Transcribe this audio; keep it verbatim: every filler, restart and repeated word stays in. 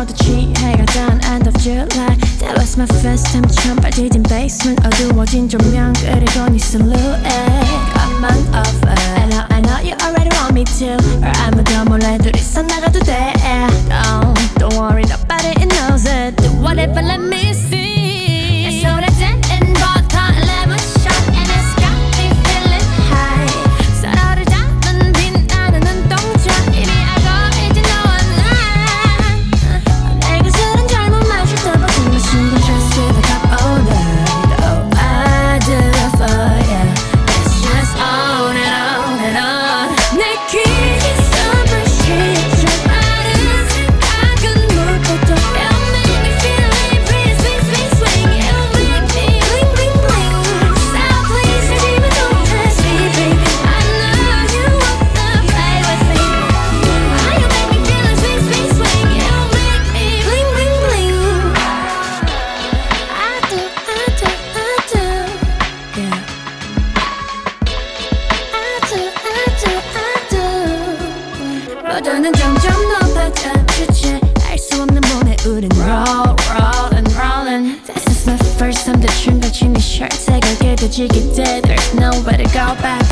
모두 취해가 done end of July. That was my first time 처음 빠지진 basement. 어두워진 조명 그리고 네 silhouette. Come on over. I know I know you already want me to. or 아무도 몰래 둘이서 나가도 돼. Don't don't worry nobody knows it. Do whatever let me see. It's so that gin and vodka and lemon shot and it's got me feeling high. 서로를 잡는 빛나는 눈동자 이미 알고 이제 너와 난 내가 술은 잘못 마실 때 버티는 순간 just with a cup older. Oh I do for you. It's just on and on and on. 내 귀에 숨을 쉬지 않은 작은 물고도 You make me feel it, breathe, swing, swing, swing. You make me bling, bling, bling. So please, 하지마 don't test me, baby. I know you wanna play with me. Why you make me feel it, swing, swing, swing. You make me bling, bling, bling. I do, I do, I do. Yeah. I do, I do, I do. 모두는 점점 높아져 주체 알 수 없는 몸에 우린 roll, rollin', rollin'. This is my first time 대충 걸친 네 shirt 색을 깨끗이 돼. There's nowhere to go back.